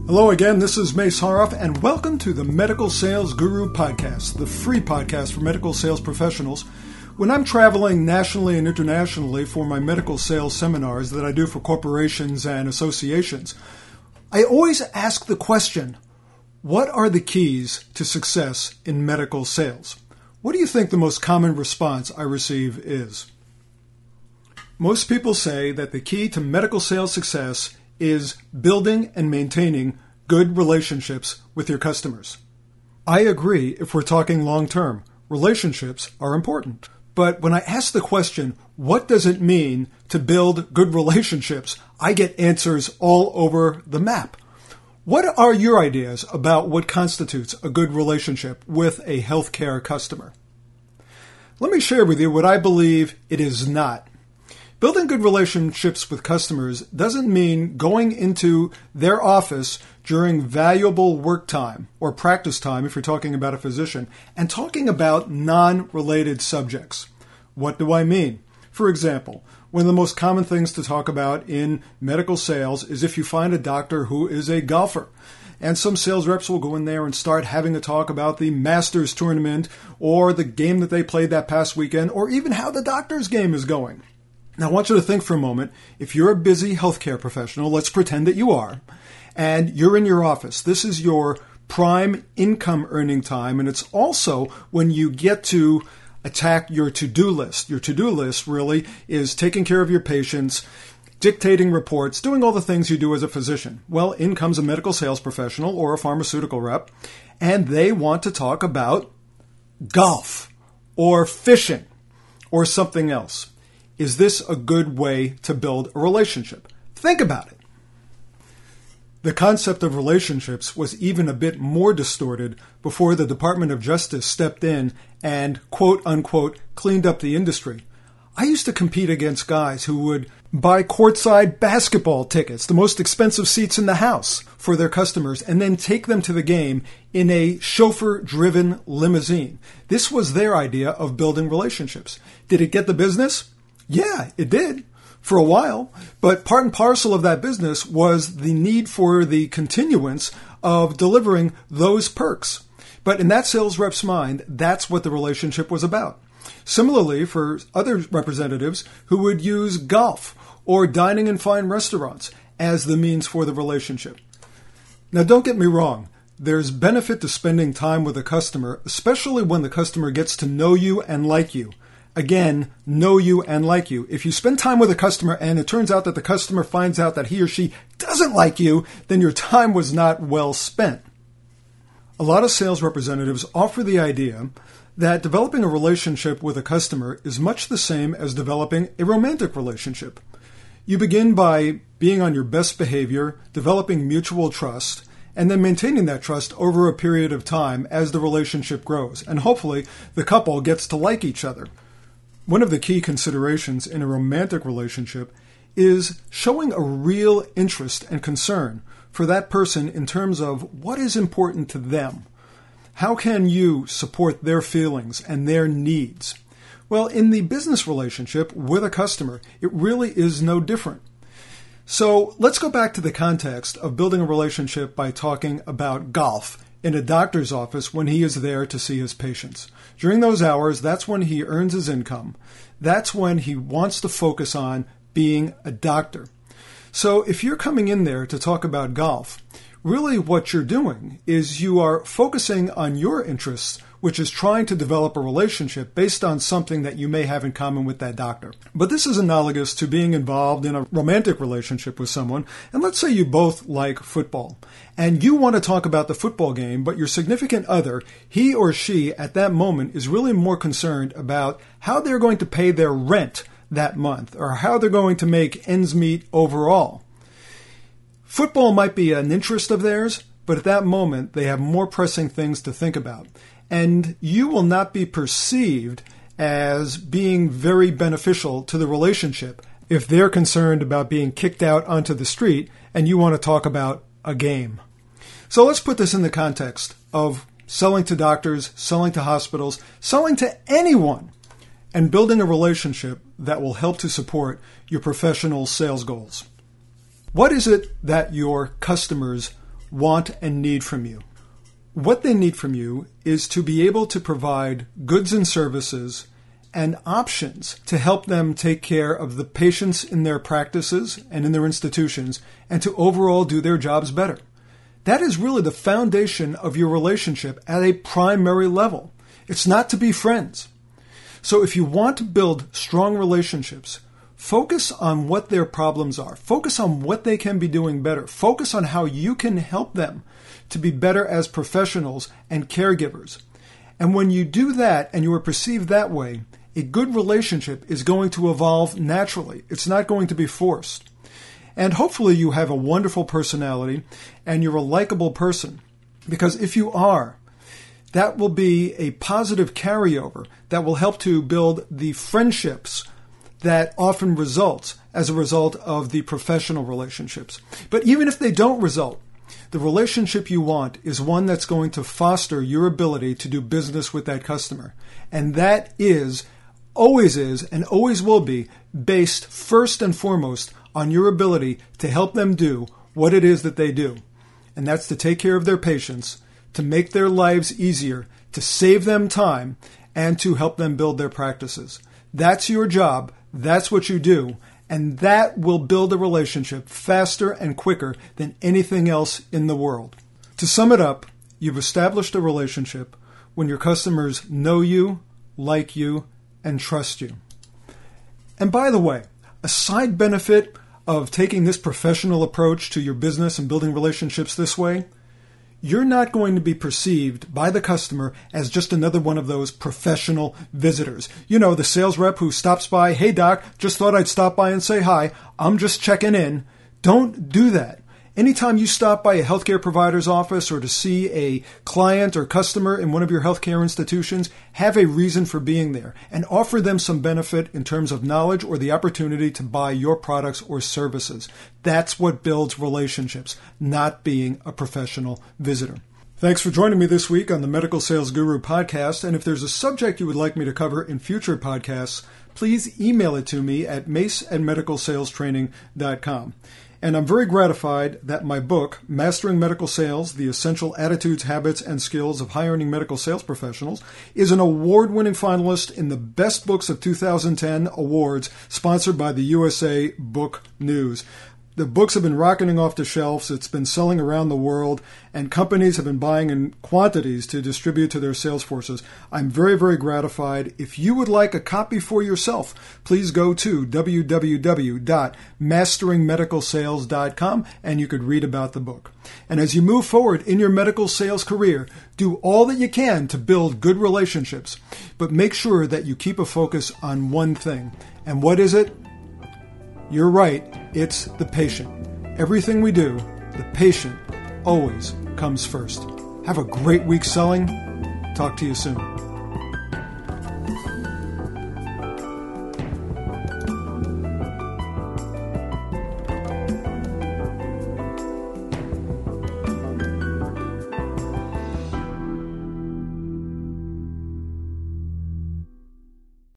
Hello again, this is Mace Haroff, and welcome to the Medical Sales Guru Podcast, the free podcast for medical sales professionals. When I'm traveling nationally and internationally for my medical sales seminars that I do for corporations and associations, I always ask the question, what are the keys to success in medical sales? What do you think the most common response I receive is? Most people say that the key to medical sales success is building and maintaining good relationships with your customers. I agree if we're talking long-term. Relationships are important. But when I ask the question, what does it mean to build good relationships, I get answers all over the map. What are your ideas about what constitutes a good relationship with a healthcare customer? Let me share with you what I believe it is not. Building good relationships with customers doesn't mean going into their office during valuable work time or practice time, if you're talking about a physician, and talking about non-related subjects. What do I mean? For example, one of the most common things to talk about in medical sales is if you find a doctor who is a golfer. And some sales reps will go in there and start having a talk about the Masters tournament or the game that they played that past weekend or even how the doctor's game is going. Now, I want you to think for a moment, if you're a busy healthcare professional, let's pretend that you are, and you're in your office. This is your prime income earning time, and it's also when you get to attack your to-do list. Your to-do list really is taking care of your patients, dictating reports, doing all the things you do as a physician. Well, in comes a medical sales professional or a pharmaceutical rep, and they want to talk about golf or fishing or something else. Is this a good way to build a relationship? Think about it. The concept of relationships was even a bit more distorted before the Department of Justice stepped in and, quote unquote, cleaned up the industry. I used to compete against guys who would buy courtside basketball tickets, the most expensive seats in the house, for their customers, and then take them to the game in a chauffeur-driven limousine. This was their idea of building relationships. Did it get the business? Yeah, it did for a while, but part and parcel of that business was the need for the continuance of delivering those perks. But in that sales rep's mind, that's what the relationship was about. Similarly, for other representatives who would use golf or dining in fine restaurants as the means for the relationship. Now, don't get me wrong. There's benefit to spending time with a customer, especially when the customer gets to know you and like you. Again, know you and like you. If you spend time with a customer and it turns out that the customer finds out that he or she doesn't like you, then your time was not well spent. A lot of sales representatives offer the idea that developing a relationship with a customer is much the same as developing a romantic relationship. You begin by being on your best behavior, developing mutual trust, and then maintaining that trust over a period of time as the relationship grows. And hopefully, the couple gets to like each other. One of the key considerations in a romantic relationship is showing a real interest and concern for that person in terms of what is important to them. How can you support their feelings and their needs? Well, in the business relationship with a customer, it really is no different. So let's go back to the context of building a relationship by talking about golf in a doctor's office when he is there to see his patients. During those hours, that's when he earns his income. That's when he wants to focus on being a doctor. So if you're coming in there to talk about golf, really what you're doing is you are focusing on your interests, which is trying to develop a relationship based on something that you may have in common with that doctor. But this is analogous to being involved in a romantic relationship with someone, and let's say you both like football, and you want to talk about the football game, but your significant other, he or she at that moment is really more concerned about how they're going to pay their rent that month, or how they're going to make ends meet overall. Football might be an interest of theirs, but at that moment they have more pressing things to think about. And you will not be perceived as being very beneficial to the relationship if they're concerned about being kicked out onto the street and you want to talk about a game. So let's put this in the context of selling to doctors, selling to hospitals, selling to anyone, and building a relationship that will help to support your professional sales goals. What is it that your customers want and need from you. What they need from you is to be able to provide goods and services and options to help them take care of the patients in their practices and in their institutions and to overall do their jobs better. That is really the foundation of your relationship at a primary level. It's not to be friends. So if you want to build strong relationships, focus on what their problems are. Focus on what they can be doing better. Focus on how you can help them to be better as professionals and caregivers. And when you do that and you are perceived that way, a good relationship is going to evolve naturally. It's not going to be forced. And hopefully you have a wonderful personality and you're a likable person. Because if you are, that will be a positive carryover that will help to build the friendships that often results as a result of the professional relationships. But even if they don't result, the relationship you want is one that's going to foster your ability to do business with that customer. And that always is, and always will be based first and foremost on your ability to help them do what it is that they do. And that's to take care of their patients, to make their lives easier, to save them time, and to help them build their practices. That's your job. That's what you do. And that will build a relationship faster and quicker than anything else in the world. To sum it up, you've established a relationship when your customers know you, like you, and trust you. And by the way, a side benefit of taking this professional approach to your business and building relationships this way, you're not going to be perceived by the customer as just another one of those professional visitors. You know, the sales rep who stops by, "Hey doc, just thought I'd stop by and say hi. I'm just checking in." Don't do that. Anytime you stop by a healthcare provider's office or to see a client or customer in one of your healthcare institutions, have a reason for being there and offer them some benefit in terms of knowledge or the opportunity to buy your products or services. That's what builds relationships, not being a professional visitor. Thanks for joining me this week on the Medical Sales Guru podcast. And if there's a subject you would like me to cover in future podcasts, please email it to me at mace@medicalsalestraining.com. And I'm very gratified that my book, Mastering Medical Sales, The Essential Attitudes, Habits, and Skills of High-Earning Medical Sales Professionals, is an award-winning finalist in the Best Books of 2010 awards sponsored by the USA Book News. The books have been rocketing off the shelves. It's been selling around the world, and companies have been buying in quantities to distribute to their sales forces. I'm very, very gratified. If you would like a copy for yourself, please go to www.masteringmedicalsales.com and you could read about the book. And as you move forward in your medical sales career, do all that you can to build good relationships, but make sure that you keep a focus on one thing. And what is it? You're right, it's the patient. Everything we do, the patient always comes first. Have a great week selling. Talk to you soon.